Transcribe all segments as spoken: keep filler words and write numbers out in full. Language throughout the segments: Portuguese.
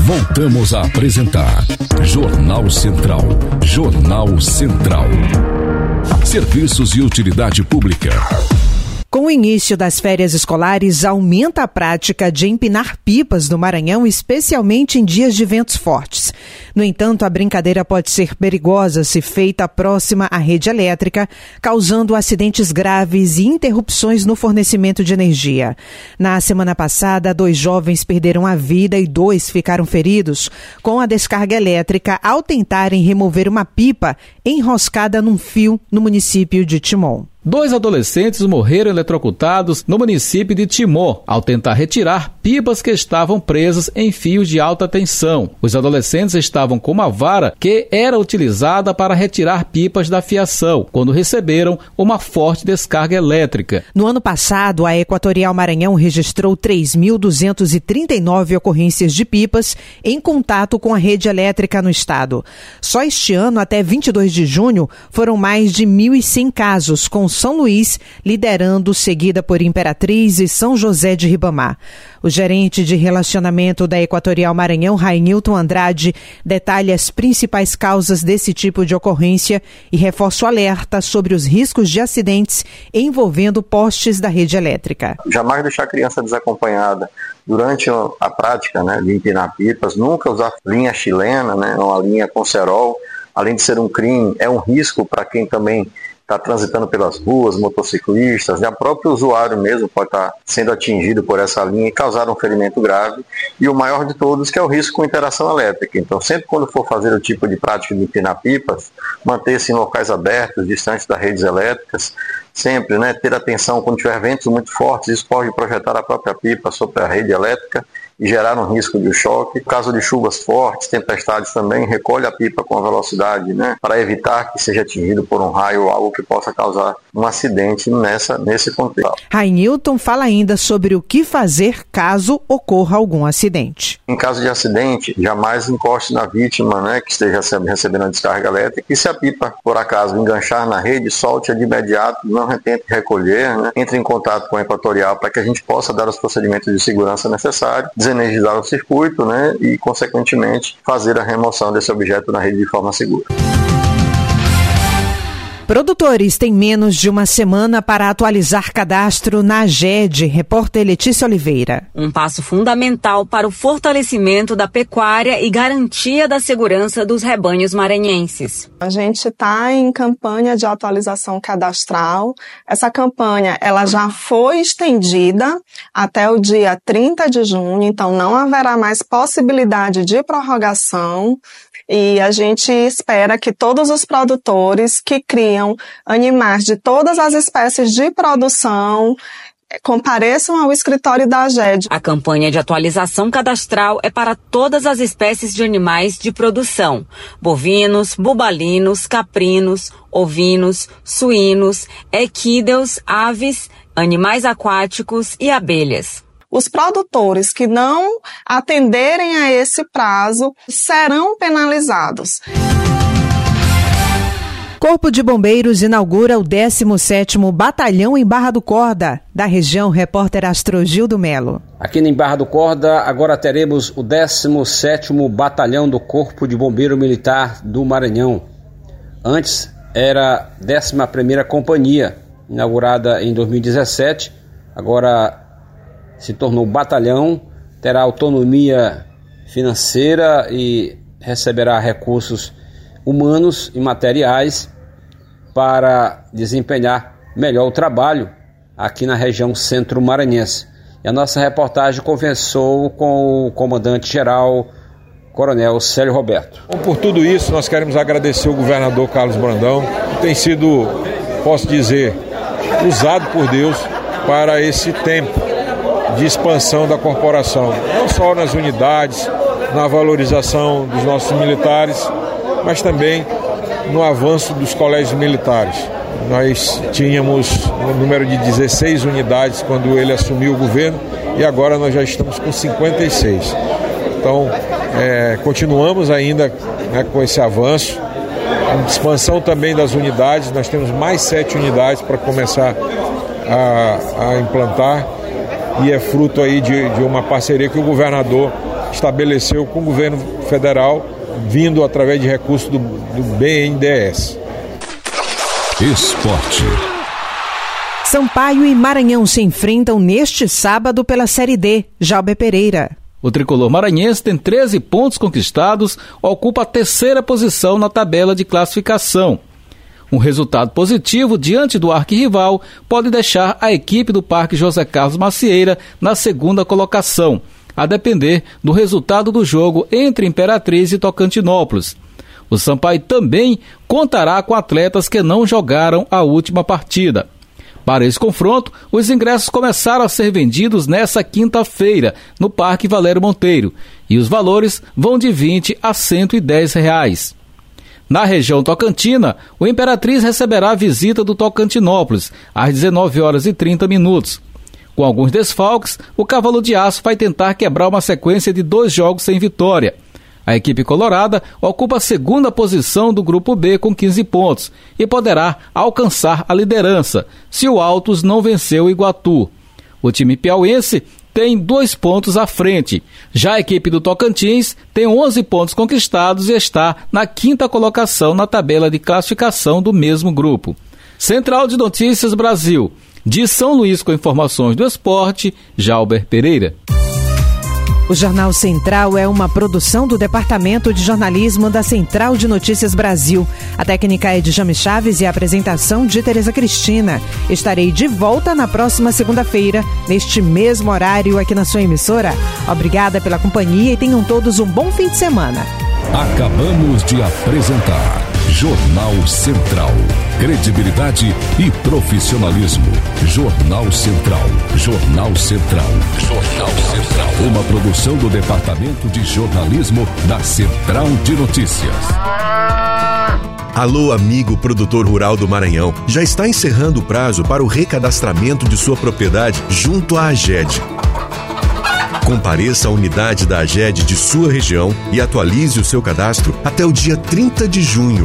Voltamos a apresentar Jornal Central. Jornal Central. Serviços e utilidade pública. Com o início das férias escolares, aumenta a prática de empinar pipas no Maranhão, especialmente em dias de ventos fortes. No entanto, a brincadeira pode ser perigosa se feita próxima à rede elétrica, causando acidentes graves e interrupções no fornecimento de energia. Na semana passada, dois jovens perderam a vida e dois ficaram feridos com a descarga elétrica ao tentarem remover uma pipa enroscada num fio no município de Timon. Dois adolescentes morreram eletrocutados no município de Timon ao tentar retirar pipas que estavam presas em fios de alta tensão. Os adolescentes estavam com uma vara que era utilizada para retirar pipas da fiação, quando receberam uma forte descarga elétrica. No ano passado, a Equatorial Maranhão registrou três mil duzentas e trinta e nove ocorrências de pipas em contato com a rede elétrica no estado. Só este ano, até vinte e dois de junho, foram mais de mil e cem casos, com São Luís liderando, seguida por Imperatriz e São José de Ribamar. O gerente de relacionamento da Equatorial Maranhão, Rainilton Andrade, detalha as principais causas desse tipo de ocorrência e reforça o alerta sobre os riscos de acidentes envolvendo postes da rede elétrica. Jamais deixar a criança desacompanhada durante a prática, né, de empinar pipas, nunca usar linha chilena, né, uma linha com cerol. Além de ser um crime, é um risco para quem também está transitando pelas ruas, motociclistas, né? O próprio usuário mesmo pode estar sendo atingido por essa linha e causar um ferimento grave. E o maior de todos, que é o risco com interação elétrica. Então, sempre quando for fazer o tipo de prática de empinar pipas, manter-se em locais abertos, distantes das redes elétricas, sempre, né, ter atenção quando tiver ventos muito fortes, isso pode projetar a própria pipa sobre a rede elétrica e gerar um risco de choque. No caso de chuvas fortes, tempestades também, recolhe a pipa com a velocidade, né, para evitar que seja atingido por um raio ou algo que possa causar um acidente nessa, nesse contexto. Rainilton fala ainda sobre o que fazer caso ocorra algum acidente. Em caso de acidente, jamais encoste na vítima, né, que esteja recebendo a descarga elétrica, e se a pipa, por acaso, enganchar na rede, solte-a de imediato, não tente recolher, né, entre em contato com a Equatorial para que a gente possa dar os procedimentos de segurança necessários, desenergizar o circuito, né, e, consequentemente, fazer a remoção desse objeto na rede de forma segura. Produtores têm menos de uma semana para atualizar cadastro na AGED. Repórter Letícia Oliveira. Um passo fundamental para o fortalecimento da pecuária e garantia da segurança dos rebanhos maranhenses. A gente está em campanha de atualização cadastral. Essa campanha ela já foi estendida até o dia trinta de junho, então não haverá mais possibilidade de prorrogação. E a gente espera que todos os produtores que criam animais de todas as espécies de produção compareçam ao escritório da AGED. A campanha de atualização cadastral é para todas as espécies de animais de produção: bovinos, bubalinos, caprinos, ovinos, suínos, equídeos, aves, animais aquáticos e abelhas. Os produtores que não atenderem a esse prazo serão penalizados. Corpo de Bombeiros inaugura o décimo sétimo Batalhão em Barra do Corda. Da região, repórter Astrogildo Melo. Aqui em Barra do Corda, agora teremos o décimo sétimo Batalhão do Corpo de Bombeiro Militar do Maranhão. Antes era a décima primeira Companhia, inaugurada em dois mil e dezessete. Agora se tornou batalhão, terá autonomia financeira e receberá recursos humanos e materiais para desempenhar melhor o trabalho aqui na região centro-maranhense. E a nossa reportagem conversou com o comandante-geral, Coronel Célio Roberto. Por tudo isso, nós queremos agradecer o governador Carlos Brandão, que tem sido, posso dizer, usado por Deus para esse tempo de expansão da corporação, não só nas unidades, na valorização dos nossos militares, mas também no avanço dos colégios militares. Nós tínhamos um número de dezesseis unidades quando ele assumiu o governo e agora nós já estamos com cinquenta e seis. Então, é, continuamos ainda, né, com esse avanço, expansão também das unidades. Nós temos mais sete unidades para começar a, a implantar. E é fruto aí de, de uma parceria que o governador estabeleceu com o governo federal, vindo através de recursos do, do B N D E S. Esporte. Sampaio e Maranhão se enfrentam neste sábado pela Série D. Jalber Pereira. O tricolor maranhense tem treze pontos conquistados, ocupa a terceira posição na tabela de classificação. Um resultado positivo diante do arquirrival pode deixar a equipe do Parque José Carlos Macieira na segunda colocação, a depender do resultado do jogo entre Imperatriz e Tocantinópolis. O Sampaio também contará com atletas que não jogaram a última partida. Para esse confronto, os ingressos começaram a ser vendidos nesta quinta-feira, no Parque Valério Monteiro, e os valores vão de vinte a cento e dez reais. Na região tocantina, o Imperatriz receberá a visita do Tocantinópolis, às dezenove horas e trinta minutos. Com alguns desfalques, o Cavalo de Aço vai tentar quebrar uma sequência de dois jogos sem vitória. A equipe colorada ocupa a segunda posição do Grupo B com quinze pontos e poderá alcançar a liderança, se o Altos não vencer o Iguatu. O time piauiense tem dois pontos à frente. Já a equipe do Tocantins tem onze pontos conquistados e está na quinta colocação na tabela de classificação do mesmo grupo. Central de Notícias Brasil. De São Luís com informações do esporte, Jalber Pereira. O Jornal Central é uma produção do Departamento de Jornalismo da Central de Notícias Brasil. A técnica é de Jame Chaves e a apresentação de Tereza Cristina. Estarei de volta na próxima segunda-feira, neste mesmo horário aqui na sua emissora. Obrigada pela companhia e tenham todos um bom fim de semana. Acabamos de apresentar Jornal Central. Credibilidade e profissionalismo. Jornal Central. Jornal Central. Jornal Central. Uma produção do Departamento de Jornalismo da Central de Notícias. Alô, amigo produtor rural do Maranhão. Já está encerrando o prazo para o recadastramento de sua propriedade junto à AGED. Compareça à unidade da AGED de sua região e atualize o seu cadastro até o dia trinta de junho.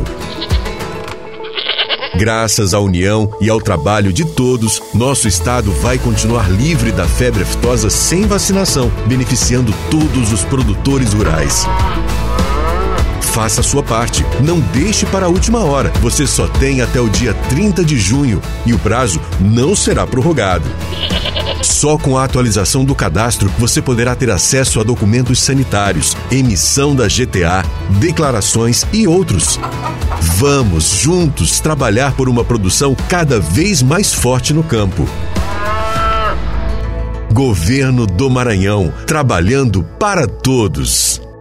Graças à união e ao trabalho de todos, nosso estado vai continuar livre da febre aftosa sem vacinação, beneficiando todos os produtores rurais. Faça a sua parte. Não deixe para a última hora. Você só tem até o dia trinta de junho e o prazo não será prorrogado. Só com a atualização do cadastro você poderá ter acesso a documentos sanitários, emissão da G T A, declarações e outros. Vamos juntos trabalhar por uma produção cada vez mais forte no campo. Governo do Maranhão, trabalhando para todos.